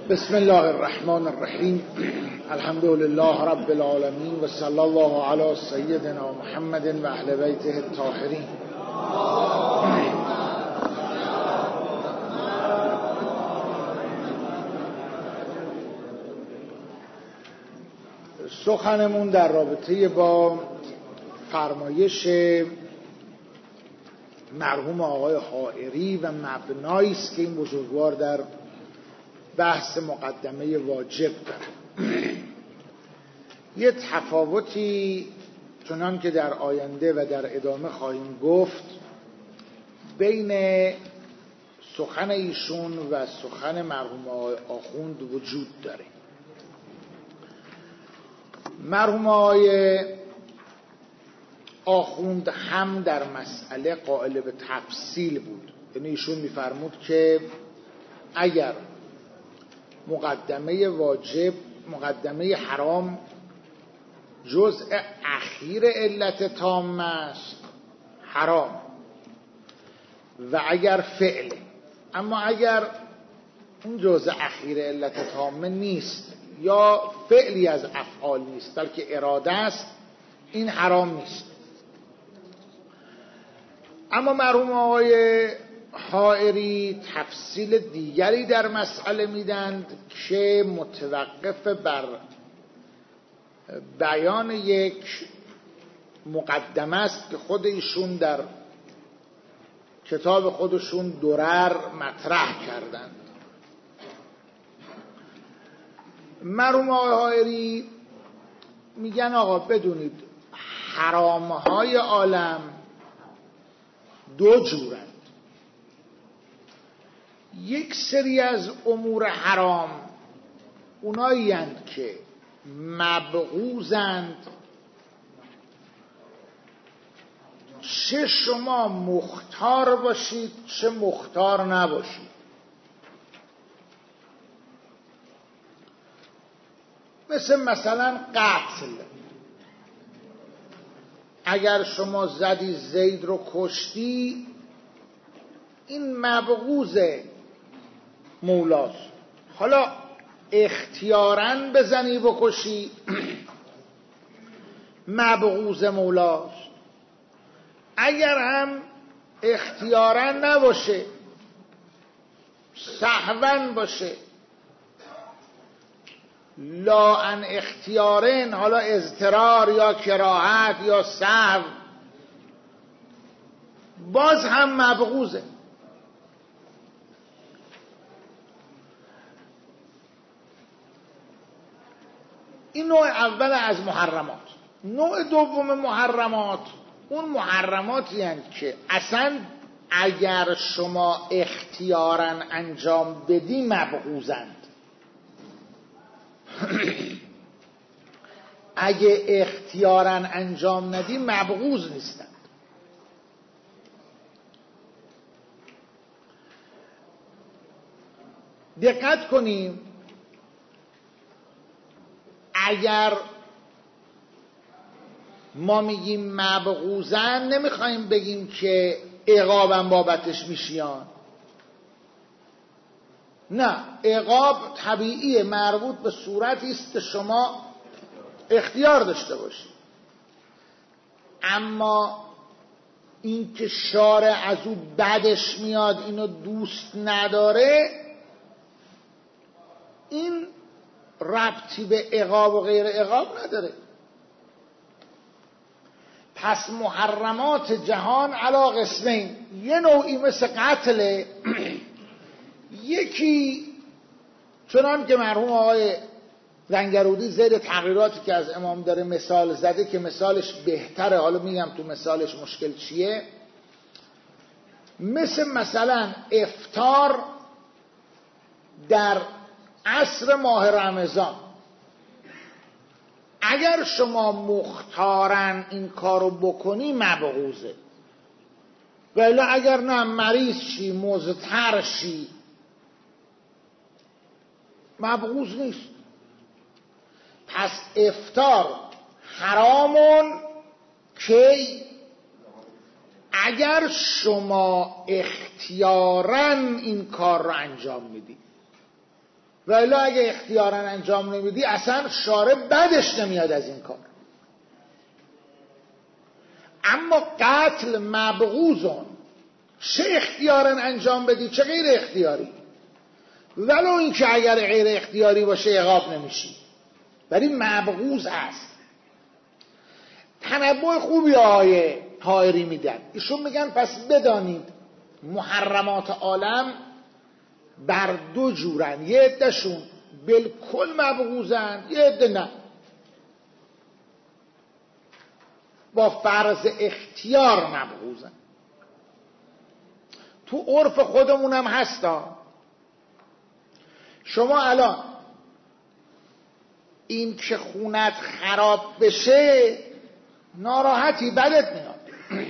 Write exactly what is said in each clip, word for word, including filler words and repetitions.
بسم الله الرحمن الرحیم. الحمد لله رب العالمین و صلی الله علی سیدنا محمد و اهل بیته الطاهرین. سخنمون در رابطه با فرمایش مرحوم آقای حائری و مبنایی است که این بزرگوار در بحث مقدمه واجب داره. یه تفاوتی چنان که در آینده و در ادامه خواهیم گفت بین سخن ایشون و سخن مرحوم آقای آخوند وجود داره. مرحوم آقای آخوند هم در مسئله قائل به تفصیل بود، یعنی ایشون می‌فرمود که اگر مقدمه واجب مقدمه حرام جزء اخیر علت تام است حرام و اگر فعل، اما اگر اون جزء اخیر علت تامه نیست یا فعلی از افعال نیست بلکه اراده است، این حرام نیست. اما مرحوم آقای حائری تفصیل دیگری در مسئله میدند که متوقف بر بیان یک مقدمه است که خود ایشون در کتاب خودشون درر مطرح کردند. مرحوم آقای حائری میگن آقا بدونید حرامهای عالم دو جورند. یک سری از امور حرام اونایی هستند که مبغوضند، چه شما مختار باشید چه مختار نباشید. مثل مثلا قتل، اگر شما زدی زید رو کشتی این مبغوض مولاست. حالا اختیاراً بزنی بکشی مبغوض مولاست، اگر هم اختیاراً نباشه سهواً باشه لا ان اختیارن، حالا اضطرار یا کراهت یا سهو، باز هم مبغوضه. این نوع اول از محرمات. نوع دوم محرمات اون محرماتی هستند که اصلا اگر شما اختیاراً انجام بدی مبغوضند. اگه اختیاراً انجام ندی مبغوض نیستند. دقت کنیم، اگر ما میگیم مبغوضن نمیخوایم بگیم که عقابم بابتش میشیان، نه، عقاب طبیعیه، مربوط به صورتی است که شما اختیار داشته باشید. اما این که شارع از او بدش میاد اینو دوست نداره، این ربطی به عقاب و غیر عقاب نداره. پس محرمات جهان علی قسمین، یه نوعی مثل قتل، یکی چنان که مرحوم آقای زنگرودی زیر تغییراتی که از امام داره مثال زده که مثالش بهتره، حالا میگم تو مثالش مشکل چیه. مثل مثلا افطار در عصر ماه رمضان، اگر شما مختارن این کارو بکنی مبغوضه، ولی اگر نه مریض شی مضطر شی مبغوض نیست. پس افطار حرامون کی؟ اگر شما اختیاراً این کار رو انجام میدی، ولی اگه اختیارا انجام نمیدی اصلا شارع بدش نمیاد از این کار. اما قتل مبغوزون، چه اختیارا انجام بدی چه غیر اختیاری، ولو این که اگر غیر اختیاری باشه عقاب نمیشی، ولی مبغوز هست. تنبؤ خوبی آقای حائری میدن. ایشون میگن پس بدانید محرمات عالم بر دو جورن، یه عده‌شون بالکل مبغوزن، یه عده نه، با فرض اختیار مبغوزن. تو عرف خودمونم هستا. شما الان این که خونت خراب بشه ناراحتی، بدت میاد.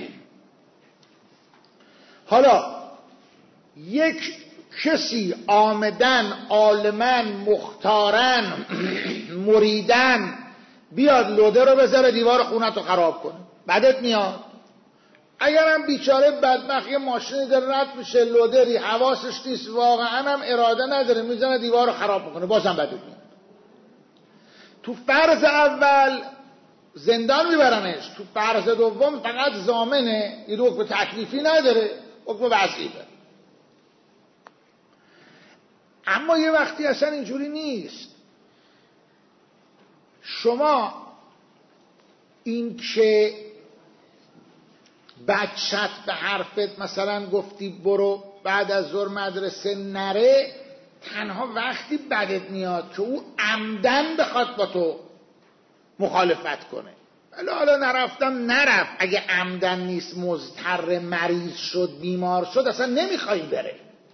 حالا یک کسی آمدن عالمن مختارن مریدن بیاد لوده رو بذاره دیوار خونت رو خراب کنه، بدت میاد. اگرم بیچاره بدبخت یه ماشینی داره رد میشه لودری حواسش نیست، واقعا هم اراده نداره میزنه دیوار رو خراب میکنه، بازم بدت میاد. تو فرض اول زندان میبرنش، تو فرض دوم فقط ضامنه، این حکم تکلیفی نداره، حکم وضعی داره. اما یه وقتی اصلا اینجوری نیست. شما این که بچت به حرفت مثلا گفتی برو بعد از ظهر مدرسه نره، تنها وقتی بدت میاد که او عمدن بخواد با تو مخالفت کنه. ولی حالا نرفتم نرفت، اگه عمدن نیست مضطر مریض شد بیمار شد اصلا نمیخوایی بره.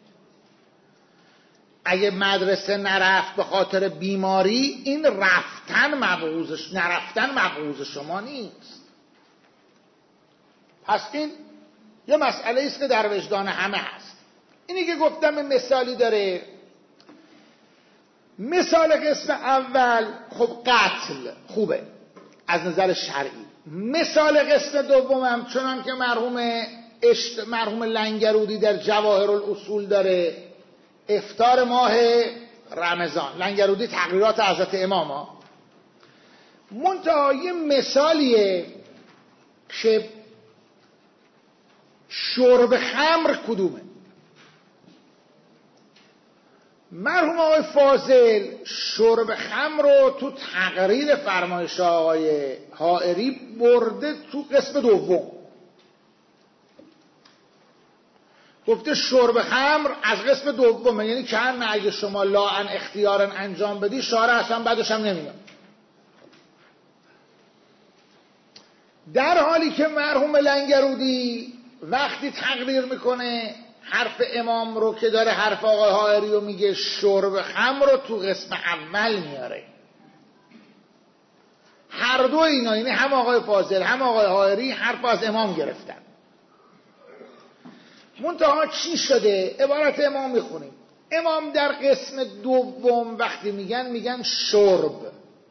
اگه مدرسه نرفت به خاطر بیماری، این رفتن مبغوزش، نرفتن مبغوز شما نیست. پس این یه مسئله است که در وجدان همه هست. اینی که گفتم مثالی داره. مثال قسم اول خب قتل خوبه از نظر شرعی. مثال قسم دومم چنان که مرحوم اشت مرحوم لنگرودی در جواهر الاصول داره، افطار ماه رمضان. لنگرودی تقریرات حضرت امام ها. منتها یه مثالیه که شرب خمر کدومه. مرحوم آقای فاضل شرب خمر رو تو تقریر فرمایش آقای حائری برده تو قسم دوم. گفته شرب خمر از قسم دومه، یعنی که اگه شما لاعن اختیارن انجام بدی شارع اصلا بعدش هم نمیاد. در حالی که مرحوم لنگرودی وقتی تقریر میکنه حرف امام رو که داره حرف آقای حائری رو میگه، شرب خمر رو تو قسم اول میاره. هر دو اینا، یعنی هم آقای فاضل هم آقای حائری حرف از امام گرفتن. منتها چی شده؟ عبارت امام میخونیم. امام در قسم دوم وقتی میگن میگن شرب،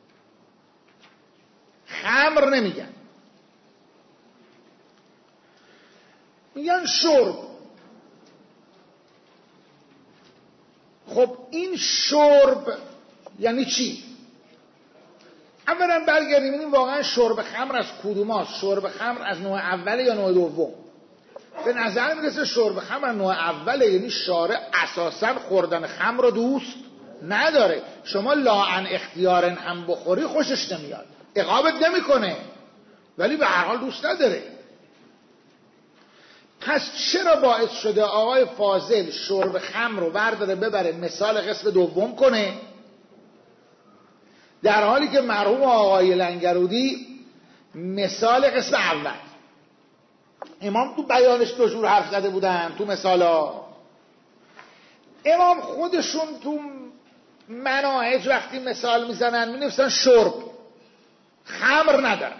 خمر نمیگن، میگن شرب. خب این شرب یعنی چی؟ اولا برگردیم ببینیم واقعا شرب خمر از کدوم هست. شرب خمر از نوع اوله یا نوع دوم؟ به نظر میرسه شرب خمر نوع اوله، یعنی شارع اساسا خوردن خمر رو دوست نداره. شما لاعن اختیارن هم بخوری خوشش نمیاد، عقابت نمیکنه، ولی به هر حال دوست نداره. پس چرا باعث شده آقای فاضل شرب خمر رو برداره ببره مثال قسم دوم کنه، در حالی که مرحوم آقای لنگرودی مثال قسم اول؟ امام تو بیانش دو جور حرف زده بودن تو مثالا. امام خودشون تو مناهج وقتی مثال میزنن می نویسن شرب، خمر ندارن.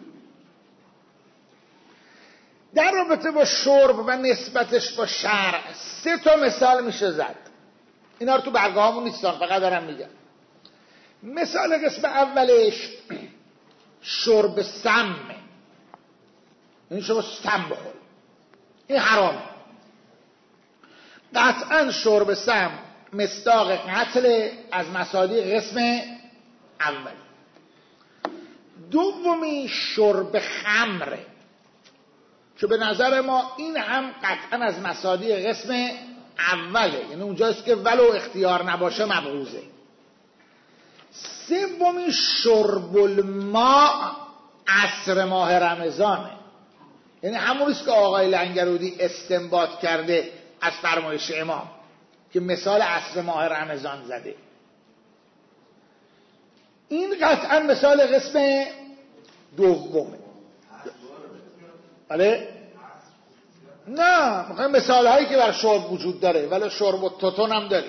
در رابطه با شرب و نسبتش با شرع سه تا مثال میشه زد. اینا رو تو برگه هامون نیستن، فقط دارم میگم. مثال قسم اولش شرب سمه، این شما سم بخور، این حرامه. قطعا شرب سم مصداق قتل از مصادیق قسم اول. دومی شرب خمره که به نظر ما این هم قطعا از مصادیق قسم اوله، یعنی اونجاست که ولو اختیار نباشه مبغوزه. سومی شرب الماء عصر ماه رمضانه، یعنی همونیست که آقای لنگرودی استنباط کرده از فرمایش امام که مثال عصر ماه رمضان زده. این قطعا مثال قسم دومه. بله؟ نه، میخوایم مثال هایی که بر شرب وجود داره، ولی شرب و توتون هم داریم.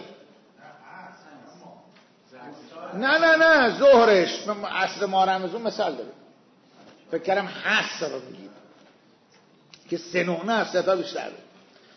نه نه نه ظهرش عصر ماه رمضان مثال داره. فکر کردم حصر رو میگیم که سه نه نه سه تا بیشتر داره.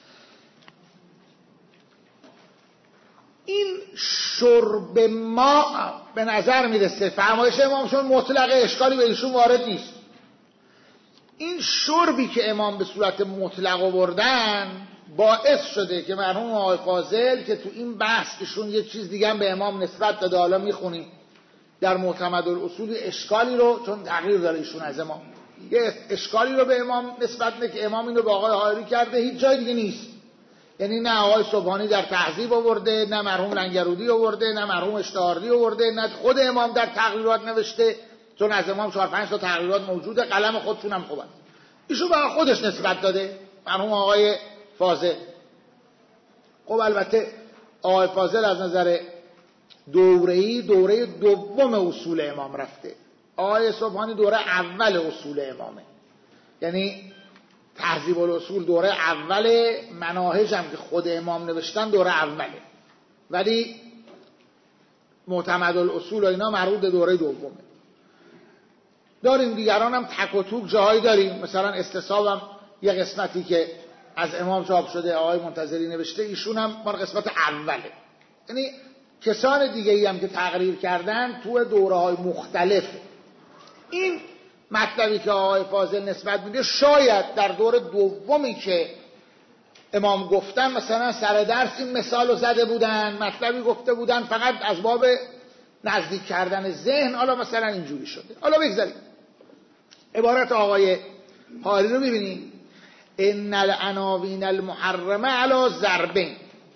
این شرب ما به نظر میرسه فرمایش امامشون مطلقه، اشکالی به ایشون وارد نیست. این شربی که امام به صورت مطلق آوردن باعث شده که مرحوم آقای فاضل که تو این بحث ایشون یک چیز دیگه هم به امام نسبت داده، حالا میخونیم در معتمدالاصول اشکالی رو، چون تغییر داره ایشون از امام، یه اشکالی رو به امام نسبت میده که امام اینو به آقای حائری کرده، هیچ جای دیگه نیست. یعنی نه آقای سبحانی در تهذیب آورده، نه مرحوم لنگرودی آورده، نه مرحوم اشتهاردی آورده، نه خود امام در تقریرات نوشته، چون از امام چهار پنج تا تقریرات موجوده، قلم خودشون هم خوبه. ایشون به خودش نسبت داده مرحوم آقای فاضل. خب البته آقای فاضل از نظر دوره‌ای دوره دوم اصول امام رفته، آقای سبحانی دوره اول اصول امامه، یعنی تهذیب الاصول دوره اول، مناهج هم که خود امام نوشتن دوره اوله، ولی معتمدالاصول و اینا مربوط به دوره دومه. داریم دیگران هم تک و توک جاهایی داریم، مثلا استصحاب هم یه قسمتی که از امام چاپ شده آقای منتظری نوشته، ایشون هم مال قسمت اوله. یعنی کسان دیگه ای هم که تقریر کردن تو دوره های مختلفه. این مطلبی که آقای فاضل نسبت میده شاید در دور دومی که امام گفتن مثلا سر درس این مثال رو زده بودن، مطلبی گفته بودن فقط از باب نزدیک کردن ذهن، حالا مثلا اینجوری شده. حالا بگذاریم عبارت آقای حائری رو ببینیم. ان العناوین المحرمه علی ضربین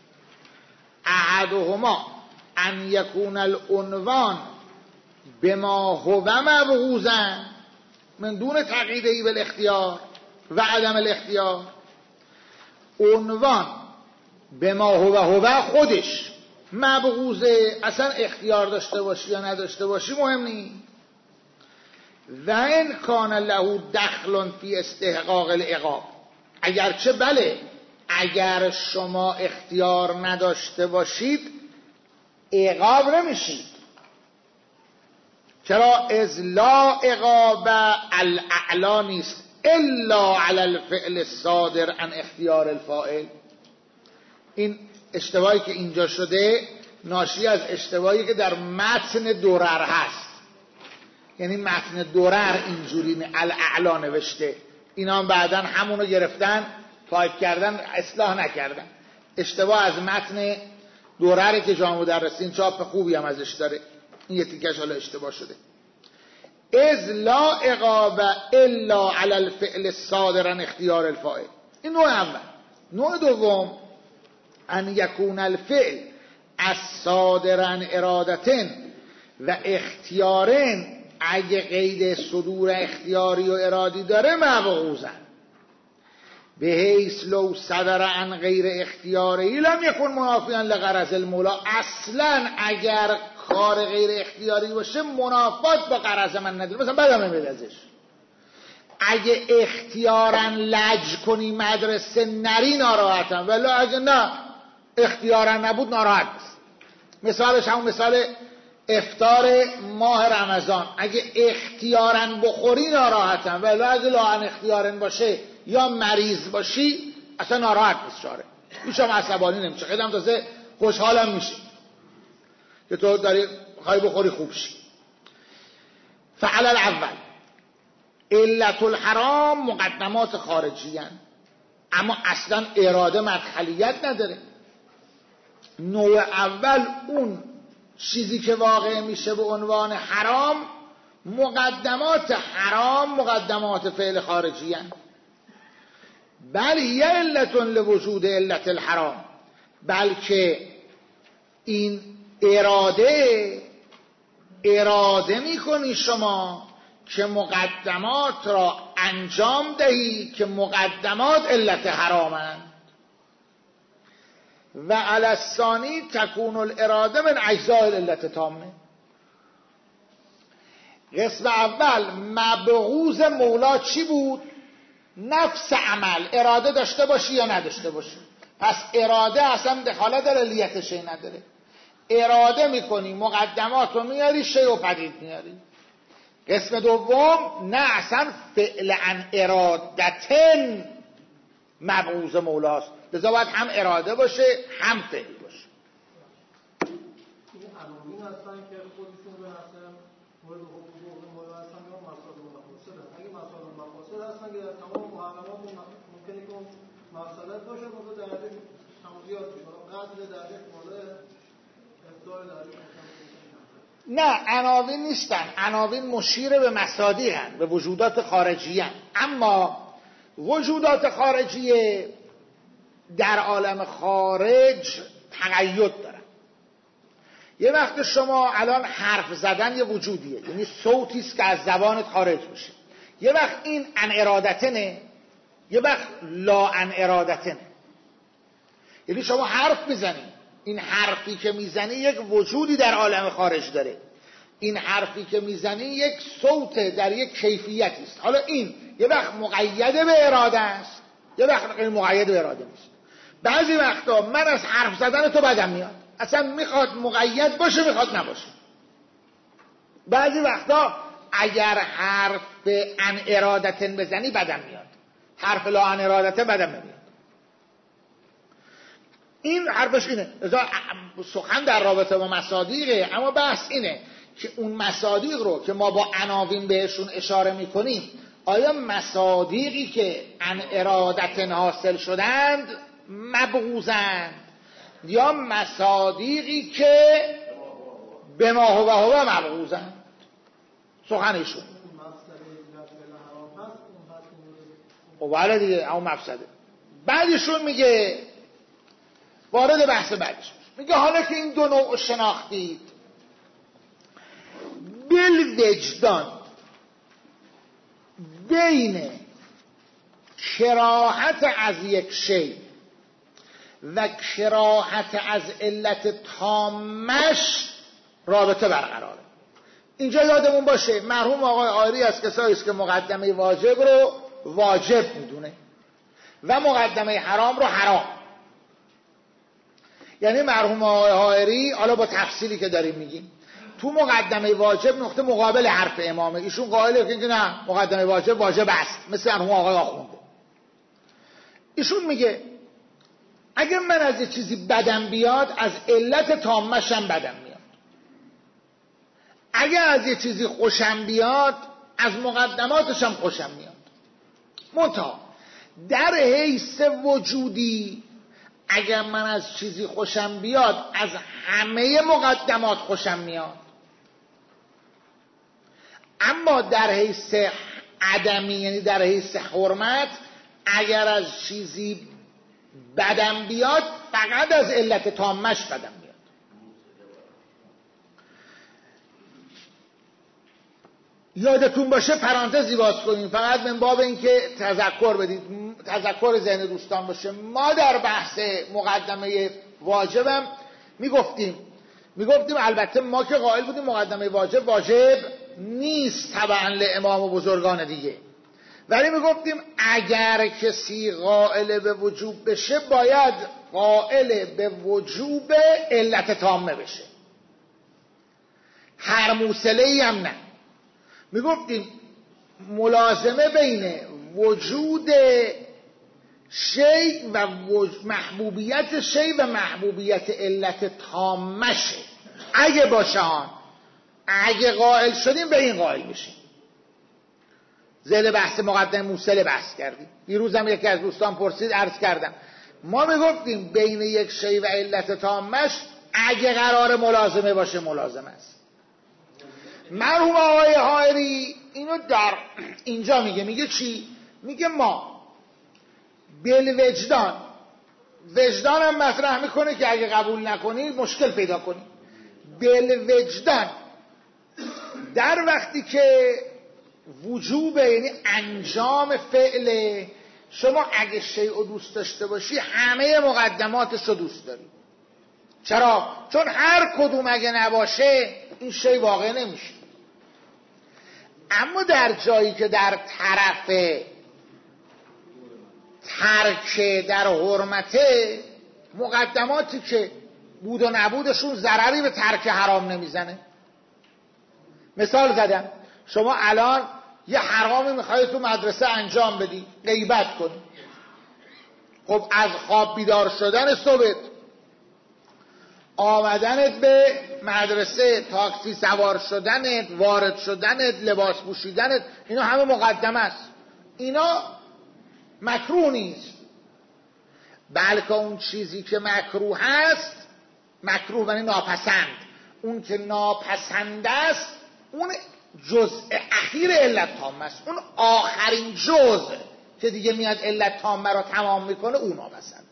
احدهما ان یکون العنوان بما هو مبغوضا من دون تقییدی بالاختیار و عدم الاختیار. عنوان بما هو هو خودش مبغوضه، اصلا اختیار داشته باشی یا نداشته باشی مهم نیست. و ان کان له دخل فی استحقاق العقاب، اگرچه بله اگر شما اختیار نداشته باشید عقاب نمیشید. چرا؟ از لا عقاب الاعلا نیست الا علی الفعل الصادر عن اختیار الفاعل. این اشتباهی که اینجا شده ناشی از اشتباهی که در متن درر هست، یعنی متن درر اینجوری الاعلا نوشته، اینا هم بعدن همونو گرفتن تایپ کردن اصلاح نکردن. اشتباه از متن درره که جامع مدرسین چاپ خوبی هم ازش داره، این یه تیکش حالا اشتباه شده. از لا عقاب الا علی الفعل الصادر عن اختیار الفاعل. این نوع اول. نوع دوم ان یکون الفعل الصادر عن ارادتن و اختیارن، اگه قید صدور اختیاری و ارادی داره مبغوضن، به حیث لو صدر عن غیر اختیاری لم یکن منافیا لغرض المولا. اصلا اگر کار غیر اختیاری باشه منافات با غرض من نداره، مثلا بدم نمیاد ازش. اگه اختیارا لج کنی مدرسه نری ناراحتم، ولی اگه نه اختیارا نبود ناراحت نیست. مثالش همون مثال افطار ماه رمضان، اگه اختیارا بخوری ناراحتم، ولی اگه لاحن اختیارا باشه یا مریض باشی اصلا ناراحت نیست. شاره هیچ هم عصبانی نمیشه، خیلی هم تازه خوشحالم میشه که تو داری خواهی بخوری خوب شی. فعل الاول علت الحرام مقدمات خارجی هن. اما اصلا اراده مدخلیت نداره. نوع اول اون چیزی که واقع میشه به عنوان حرام، مقدمات حرام مقدمات فعل خارجی هستند. بل یه علت لوجود علت الحرام، بلکه این اراده اراده میکنی شما که مقدمات را انجام دهی که مقدمات علت حرامند. و علی الثانی تکون الاراده من اجزاء العلت تامه. قسم اول مبغوض مولا چی بود؟ نفس عمل. اراده داشته باشی یا نداشته باشی. پس اراده اصلا دخالت در علیت شی نداره. اراده میکنی مقدمات رو میاری، شی و پدید میاری. قسم دوم نه اصلا فعلا ارادتن مبغوض مولاست، لذا باید هم اراده باشه هم فعل باشه. این عناوین هستن که خودشون به اصلا مورد حقوق مولا هستن یا مصادر مقاصد هستن. اگه مصادر مقاصد هستن که در تمام محرمات ممکنه که مقصدت باشه، مورد درجه تموزیات میشه، قدر درجه مورد افضال درجه. نه عناوین نیستن، عناوین مشیر به مصادی هستن، به وجودات خارجی هستن. اما وجودات خارجی در عالم خارج تقید دارن. یه وقت شما الان حرف زدن یه وجودیه، یعنی صوتی است که از زبانت خارج میشه. یه وقت این ان ارادتنه، یه وقت لا ان ارادتنه. یعنی شما حرف میزنی، این حرفی که میزنی یک وجودی در عالم خارج داره. این حرفی که میزنی یک صوت در یک کیفیتی است. حالا این یه وقت مقید به اراده است، یه وقت مقید به اراده نیست. بعضی وقتا من از حرف زدن تو بدم میاد، اصلا میخواد مقید باشه میخواد نباشه. بعضی وقتا اگر حرف ان ارادتن بزنی بدم میاد، حرف لا ان ارادتن بدم نمیاد. این حرفش اینه. سخن در رابطه با مصادیقه، اما بحث اینه که اون مصادیق رو که ما با عناوین بهشون اشاره میکنیم، آیا مصادیقی که ان ارادتن حاصل شدند مبغوضند یا مصادیقی که به ما هو هو مبغوضند؟ سخنشون اوله دیگه، اما مفسده. بعدشون میگه، وارد بحث بعدش میگه حالا که این دو نوع شناختید، بالوجدان بین کراهت از یک شی و کراهت از علت تامش رابطه برقراره. اینجا یادمون باشه مرحوم آقای آیری از کسایی است که مقدمه واجب رو واجب میدونه و مقدمه حرام رو حرام. یعنی مرحوم آقای آیری، حالا با تفصیلی که داریم میگیم، تو مقدمه واجب نقطه مقابل حرف امامه. ایشون قائله که نه مقدمه واجب واجب است، مثل مرحوم آقای آخونده. ایشون میگه اگر من از یه چیزی بدم بیاد، از علت تامشم بدم میاد. اگر از یه چیزی خوشم بیاد، از مقدماتشم خوشم میاد. منتها در حیث وجودی اگر من از چیزی خوشم بیاد، از همه مقدمات خوشم میاد. اما در حیث عدمی، یعنی در حیث حرمت، اگر از چیزی بدم بیاد، فقط از علت تامش بدم میاد. یادتون باشه پرانتزی باز کنیم فقط من باب این که تذکر بدید، تذکر ذهن دوستان باشه. ما در بحث مقدمه واجبم میگفتیم میگفتیم البته ما که قائل بودیم مقدمه واجب واجب نیست تبعا لامام و بزرگان دیگه، ولی میگفتیم اگر کسی قائل به وجوب بشه باید قائل به وجوب علت تامه بشه، هر موصله‌ای هم نه. میگفتیم ملازمه بین وجود شی و محبوبیت شی و محبوبیت علت تامشه. اگه باشه آن اگه قائل شدیم به این قائل بشیم. زیر بحث مقدمه موصله بحث کردیم. دیروزم یکی از دوستان پرسید، عرض کردم ما میگفتیم بین یک شی و علت تامش اگه قرار ملازمه باشه ملازمه است. مرحوم آقای حائری اینو در اینجا میگه. میگه چی؟ میگه ما بالوجدان، وجدان هم مطرح میکنه که اگه قبول نکنید مشکل پیدا کنید. بالوجدان در وقتی که وجوب یعنی انجام فعل، شما اگه شیء رو دوست داشته باشی همه مقدماتش رو دوست داری. چرا؟ چون هر کدوم اگه نباشه این شیء واقع نمیشه. اما در جایی که در طرف ترک در حرمته، مقدماتی که بود و نبودشون ضرری به ترک حرام نمیزنه. مثال زدم، شما الان یه حرامی میخوای تو مدرسه انجام بدی، غیبت کنی. خب از خواب بیدار شدن صبحت، آمدنت به مدرسه، تاکسی سوار شدنت، وارد شدنت، لباس پوشیدنت، اینا همه مقدمه است. اینا مکروه نیست، بلکه اون چیزی که مکروه هست، مکروه یعنی ناپسند، اون که ناپسند است اون جزء اخیر علت تامه است. اون آخرین جزء که دیگه میاد علت تامه رو تمام میکنه اون ناپسند.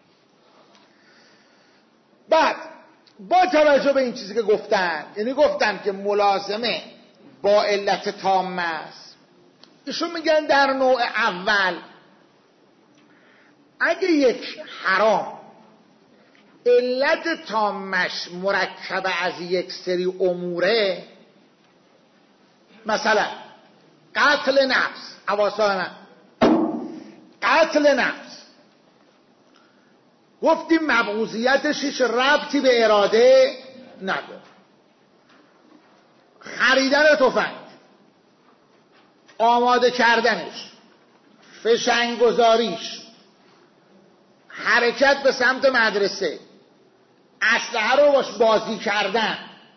بعد با توجه به این چیزی که گفتن، یعنی گفتن که ملازمه با علت تامه است، ایشون میگن در نوع اول اگه یک حرام علت تامش مرکب از یک سری اموره، مثلا قتل نفس، حواسا من قتل نفس، گفتیم مبغوضیتش هیچ ربطی به اراده نداره. خریدن تفنگ، آماده کردنش، فشنگگذاریش، حرکت به سمت مدرسه، اسلحه رو باش بازی کردن،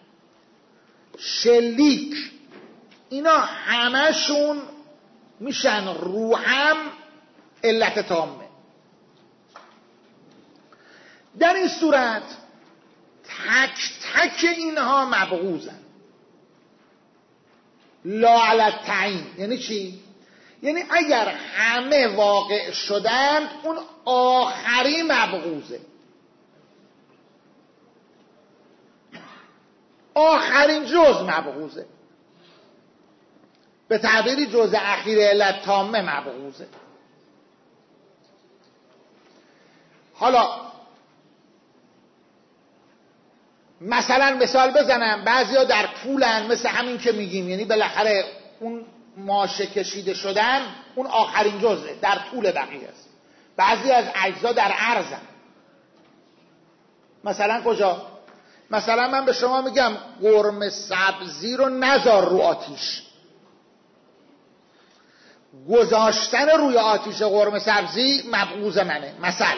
شلیک، اینا همشون میشن رو هم علت تامه. در این صورت تک تک اینها مبغوضن لا علی التعیین. یعنی چی؟ یعنی اگر همه واقع شدند اون آخری مبغوضه، آخرین جز مبغوضه، به تعبیری جز اخیر علت تامه مبغوضه. حالا مثلا مثال بزنم، بعضیا در طولن مثل همین که میگیم، یعنی بالاخره اون ماشه کشیده شدن اون آخرین جزه، در طول بقیه است. بعضی از اجزا در عرضن. مثلا کجا؟ مثلا من به شما میگم قرمه سبزی رو نذار رو آتیش. گذاشتن روی آتیش قرمه سبزی مبغوض منه. مثلا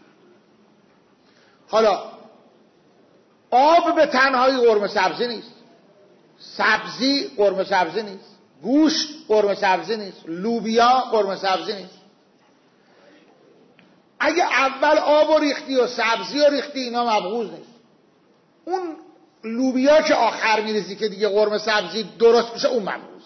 حالا آب به تنهایی قرمه سبزی نیست، سبزی قرمه سبزی نیست، گوشت قرمه سبزی نیست، لوبیا قرمه سبزی نیست. اگه اول آب و ریختی و سبزی و ریختی اینا مبغوض نیست. اون لوبیا که آخر میریزی که دیگه قرمه سبزی درست میشه اون مبغوض.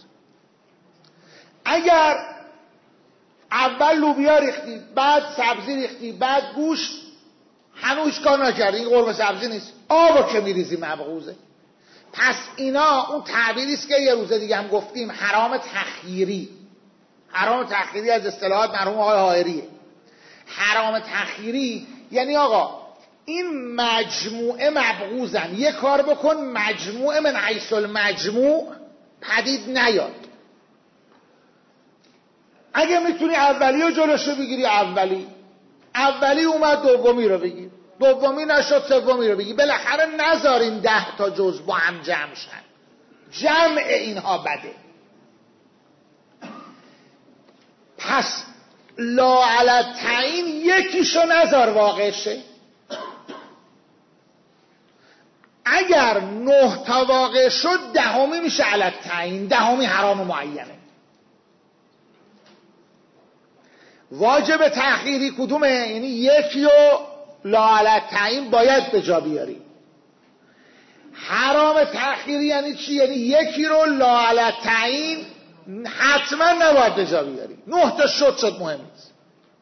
اگر اول لوبیا ریختی، بعد سبزی ریختی، بعد گوشت، هنوز کار نکردی، این قرمه سبزی نیست، آبو که میریزی مبغوضه. پس اینا اون تعبیری است که یه روز دیگه هم گفتیم، حرام تخییری. حرام تخییری از اصطلاحات مرحوم آقای حائریه. حرام تخییری یعنی آقا این مجموعه مبغوضن، یه کار بکن مجموعه من حیث المجموع پدید نیاد. اگه میتونی اولی رو جلوشو بگیری اولی، اولی اومد دومی رو بگیر، دومی نشد سومی رو بگی. بالاخره نذاریم ده تا جز با هم جمع شن، جمع اینها بده. پس لا علی التعیین یکیشو نذار واقع شه. اگر نه تا واقع شد دهمی میشه علی التعیین، دهمی حرام معینه. واجب تأخیری کدومه؟ یعنی یکی رو لا علی التعیین باید به جا بیاری. حرام تأخیری یعنی چی؟ یعنی یکی رو لا علی التعیین حتما نباید به جا بیاری. نه تا شد شد مهم نیست.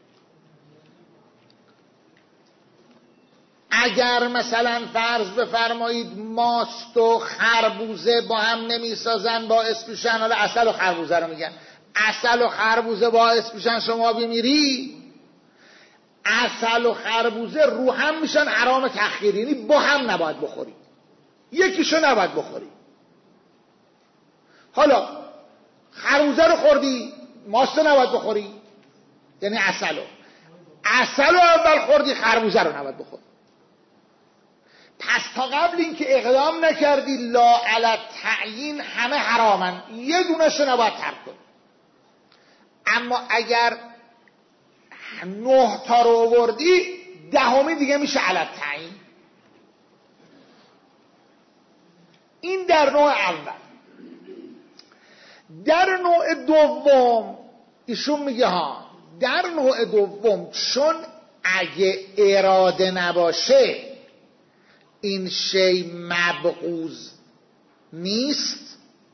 اگر مثلا فرض بفرمایید ماست و خربوزه با هم نمیسازن باعث میشن، حالا عسل و خربوزه رو میگن، عسل و خربوزه باعث میشن شما بمیری، عسل و خربوزه رو هم میشن حرام تأخیری، یعنی با هم نباید بخوری، یکیشو نباید بخوری. حالا خربوزه رو خوردی، ماست رو نباید بخوری، یعنی عسل رو عسل رو اول خوردی، خربوزه رو نباید بخوری. پس تا قبل این که اقدام نکردی لا علی التعیین همه حرامن، یه دونش رو نباید ترک کنی. اما اگر نه تا رو آوردی، دهمی دیگه میشه علی التعیین. این در نوع اول. در نوع دوم ایشون میگه ها، در نوع دوم چون اگه اراده نباشه این شی مبغوض نیست،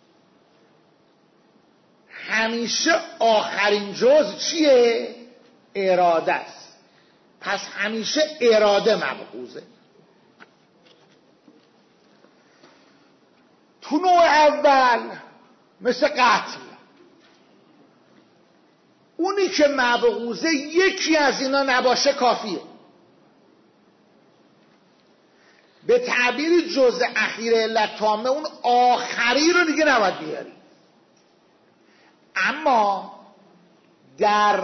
همیشه آخرین جز چیه؟ اراده است. پس همیشه اراده مبغوضه. تو نوع اول مثل قتل، اونی که مبغوضه یکی از اینا نباشه کافیه. به تعبیر جزء اخیر علت تامه، اون آخری رو دیگه نباید بیاری. اما در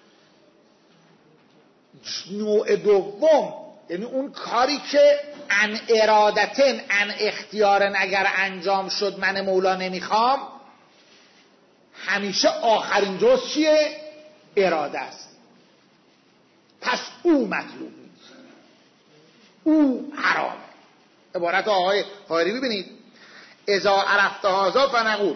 نوع دوم، یعنی اون کاری که ان ارادتن ان اختیارن اگر انجام شد من مولا نمیخوام، همیشه آخرین جز چیه؟ اراده است. پس او مطلوب نیست، او حرامه. عبارت آقای حایری ببینید: اذا عرفت هذا فنقول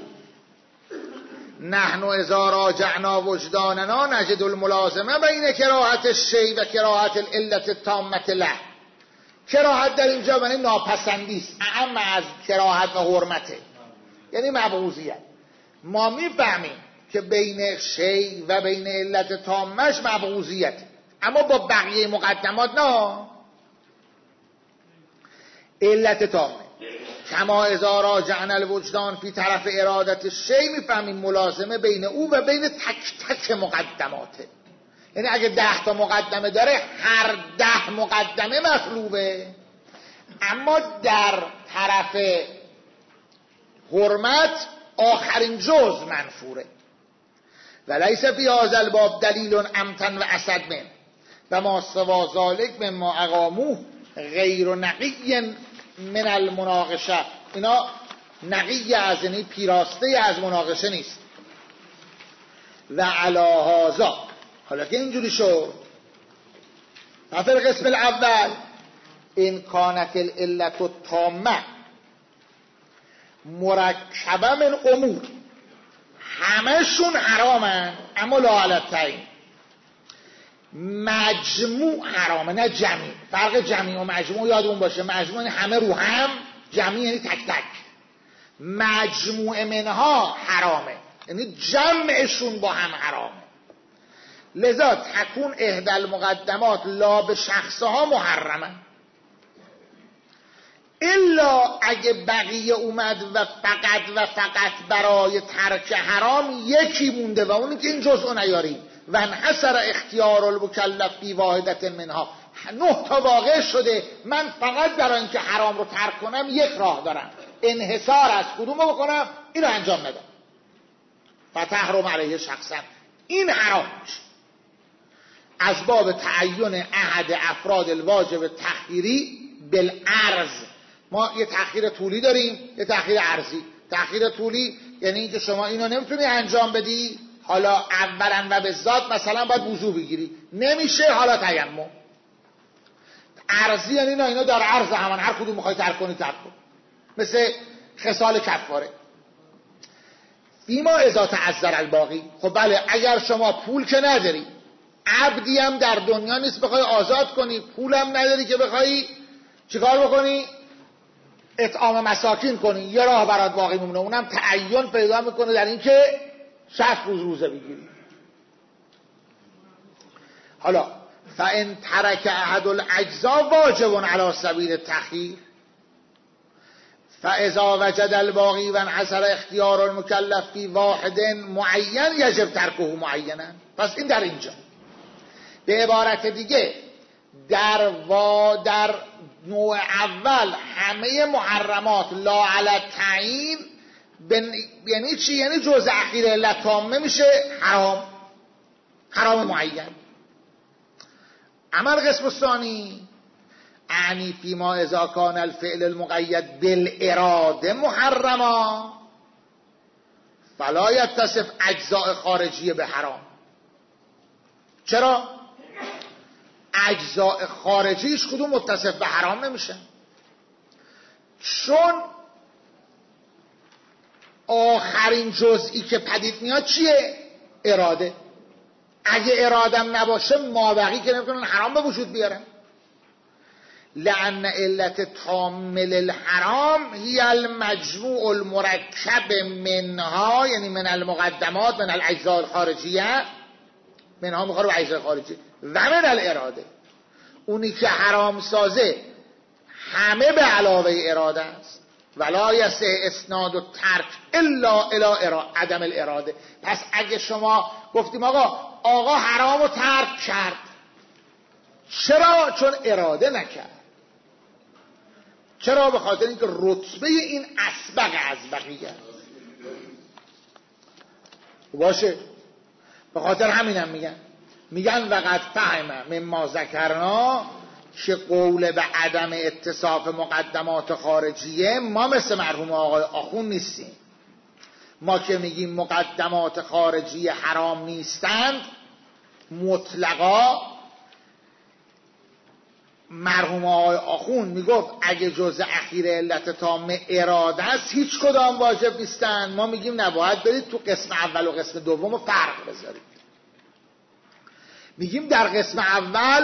نحن اذا راجعنا وجداننا نجد الملازمه بین کراهت الشیء و کراهت العلت التامه له. کراهت در اینجا معنی ناپسندی است، اهم از کراهت و حرمته، یعنی مبغوضیت. ما میفهمیم که بین شیء و بین علت تامش مبغوضیت، اما با بقیه مقدمات نه. علت تامه کما اذا راجعنا الوجدان فی طرف ارادت الشیء، میفهمیم ملازمه بین او و بین تک تک مقدماته. یعنی اگه ده تا مقدمه داره، هر ده مقدمه مطلوبه، اما در طرف حرمت آخرین جز منفوره. و لیس فی هذا الباب دلیل امتن و اسد من و ما سوا ذلک مما اقاموه غیر نقی من المناقشه. اینا نقی از، یعنی پیراسته از مناقشه نیست. و علی هذا، حالا که اینجوری شد، فی القسم الاول ان کانت العلت التامه مرکبه من امور، همشون حرامن اما لا علی التعیین، مجموع حرامه نه جمعی. فرق جمعی و مجموع یادمون باشه، مجموع یعنی همه رو هم، جمعی یعنی تک تک. مجموع منها حرامه، یعنی جمعشون با هم حرامه. لذا تکون احدى المقدمات لا به شخصها محرمه، الا اگه بقیه اومد و فقط و فقط برای ترک حرام یکی مونده و اونی که این جزء نیاری و انحصر اختیار المکلف بی واحدت منها. نه تا واقع شده، من فقط برای اینکه حرام رو ترک کنم یک راه دارم، انحصار از کدومو بکنم؟ اینو انجام ندم. فتحرم علیه شخصا، این حرام میشه. از باب تعین احد افراد الواجب تأخیری بالعرض. ما یه تأخیر طولی داریم، یه تأخیر عرضی. تأخیر طولی یعنی اینکه شما اینو نمیتونی انجام بدی، حالا اولا و به ذات مثلا باید وضو بگیری، نمیشه، حالا تیمم. عرضی یعنی نه، اینا در عرض همان، هر کدوم میخوای ترک کنی ترک کن، مثل خصال کفاره. فیما اذا تعذر الباقی، خب بله اگر شما پول که نداری، عبدی هم در دنیا نیست بخوای آزاد کنی، پولم نداری که بخوای چیکار بکنی؟ اطعام مساکین کنی. یه راه برات باقی میمونه، اونم تعین پیدا میکنه در این که شصت روز روزه بگیری. حالا فان ترک احد الاجزاء واجب علی سبیل التخییر فاذا وجد الباقی و انحصر اختیار المکلف فی واحد معین یجب ترکه معینا. پس این در اینجا. به عبارت دیگه در و در نوع اول همه محرمات لا علی التعیین، یعنی چی؟ یعنی جزء اخیر علت تامه میشه حرام، حرام معین. اما القسم الثانی اعنی فیما اذا کان الفعل المقید بالاراده محرما فلا یتصف اجزاء خارجیه به حرام. چرا؟ اجزاء خارجیش کدوم متصف به حرام نمیشه، چون آخرین جزئی که پدید میاد چیه؟ اراده. اگه ارادم نباشه مابقی که نمیتونن حرام به وجود بیارن. لأن علت تامل الحرام هی المجموع المرکب منها، یعنی من المقدمات من الاجزاء الخارجیه، منها میخواد به اجزاء خارجی و من الاراده. اونی که حرام سازه همه به علاوه اراده است. ولا یصح اسناد و ترک الا الی عدم الاراده. پس اگه شما گفتیم آقا آقا حرام و ترک کرد، چرا؟ چون اراده نکرد. چرا؟ به خاطر اینکه رتبه این اسبق از بقیه باشه. به خاطر همینم میگن میگن وقت فهم مما ذکرنا که قول به عدم اتصاف مقدمات خارجیه، ما مثل مرحوم آقای آخون نیستیم. ما که میگیم مقدمات خارجی حرام نیستند مطلقا، مرحوم آقای آخون میگفت اگه جزء اخیر علت تام اراده است هیچ کدام واجب نیستند. ما میگیم نباید برید تو قسم اول و قسم دوم و فرق بذارید. میگیم در قسم اول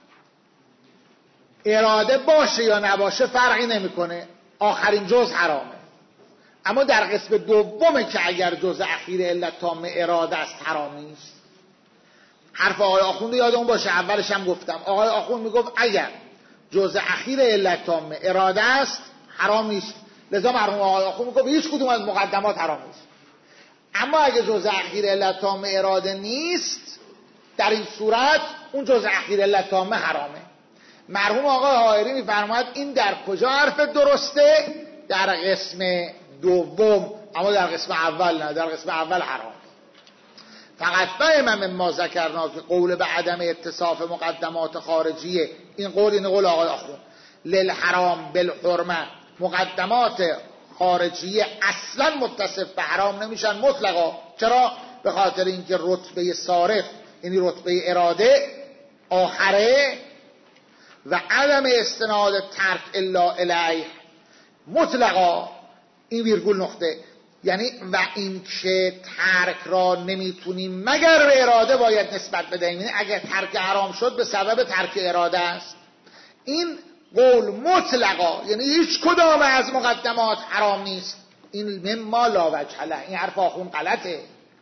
اراده باشه یا نباشه فرقی نمیکنه، آخرین جزء حرامه. اما در قسم دومه که اگر جزء اخیر علت تام اراده است حرام نیست. حرف آقای آخوند یادمون باشه، اولش هم گفتم آقای آخوند میگفت اگر جزء اخیر علت تام اراده است حرام نیست. لذا مرحوم آقای آخوند میگفت هیچ کدوم از مقدمات حرام نیست. اما اگه جزء اخیر علت تام اراده نیست، در این صورت اون جزء اخیر علت تام حرامه. مرحوم آقای حائری میفرماید این در کجا حرف درسته؟ در قسم دوم، اما در قسم اول نه. در قسم اول حرام. فقط فهم مما ذکرنا که قول به عدم اتصاف مقدمات خارجیه، این قول این قول آقای آخوند، للحرام بالحرمه، مقدمات خارجیه اصلا متصف به حرام نمیشن مطلقا. چرا؟ به خاطر اینکه رتبه صارف یعنی رتبه اراده آخره و عدم استناد ترک الا الیه مطلقا. این ویرگول نقطه، یعنی و این که ترک را نمیتونیم مگر به اراده باید نسبت بدهیم، یعنی اگر ترک حرام شد به سبب ترک اراده است. این قول مطلقا، یعنی هیچ کدام از مقدمات حرام نیست. این مما لا وجه له. این حرف آخون غلطه.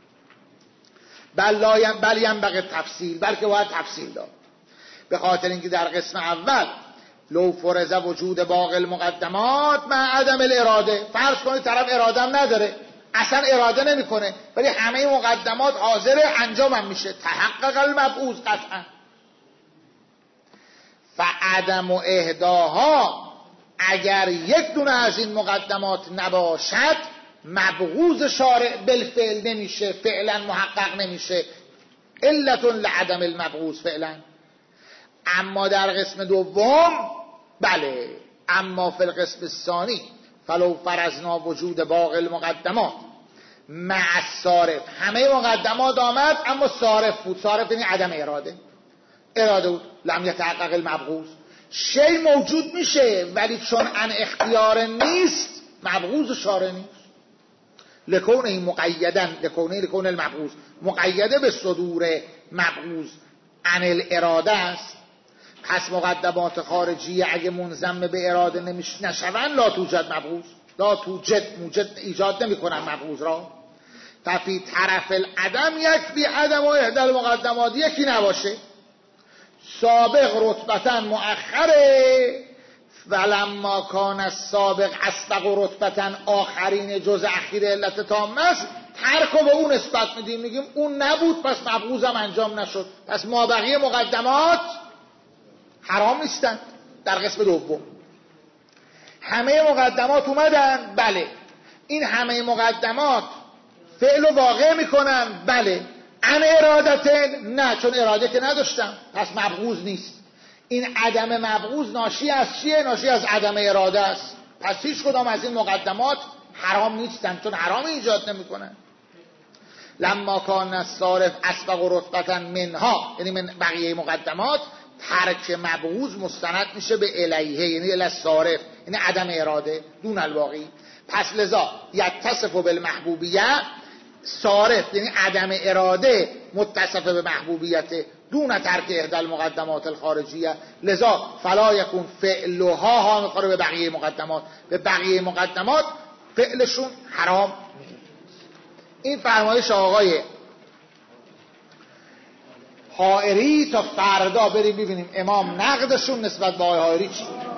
بل بل ینبغی تفصیل، بلکه باید تفصیل داد. به خاطر اینکه در قسم اول لو فرض وجود باقی المقدمات مع عدم الاراده، فرض کنید طرف اراده هم نداره، اصلا اراده نمیکنه، ولی همه مقدمات حاضره، انجام هم میشه، تحقق المبعوث قطعا. فعدم اهداها، اگر یک دونه از این مقدمات نباشد مبعوث شارع بالفعل نمیشه، فعلا محقق نمیشه، علت لعدم المبعوث فعلا. اما در قسم دوم بله. اما فی القسم الثانی فلو فرضنا وجود باقی المقدمات مع الصارف، همه مقدمات آمد اما صارف بود. صارف یعنی عدم اراده، اراده بود، لم یتحقق المبعوث. شی موجود میشه ولی چون ان اختیار نیست مبعوث شارع نیست. لکونه مقیدن، لکونه لکونه المبعوث مقیده به صدور مبعوث، عن الاراده است. پس مقدمات خارجی اگه منضم به اراده نمیش نشون لا توجد مبغوض، لا توجد موجد ایجاد نمی کنن مبغوض را. ففی طرف العدم یک بی عدم و احدى المقدمات، یکی نباشه سابق رتبتا مؤخره، ولما کان السابق اسبق رتبتا آخرین جز اخیر علت تامه است، ترک به اون نسبت میدیم، میگیم اون نبود پس مبغوضم انجام نشد، پس ما بقیه مقدمات حرام نیستن. در قسم دوم همه مقدمات اومدن، بله. این همه مقدمات فعل و واقع میکنن، بله. عن ارادتن، نه، چون اراده که نداشتم پس مبغوض نیست. این عدم مبغوض ناشی از چیه؟ ناشی از عدم اراده است. پس هیچ کدام از این مقدمات حرام نیستن چون حرام ایجاد نمیکنن. لما کان الصارف اسبق رتبتا منها، یعنی من بقیه مقدمات، ترک مبغوض مستند میشه به الیه، یعنی الی الصارف، یعنی عدم اراده دون الواقعی. پس لذا یتصف بالمحبوبیه، صارف یعنی عدم اراده متصف به محبوبیت دون ترک احدى المقدمات الخارجیه، لذا فلا یکون فعلها ها میخوره به بقیه مقدمات، به بقیه مقدمات فعلشون حرام. این فرمایش آقای حائری. تا فردا بریم ببینیم امام نقدشون نسبت به آقای حائری چی.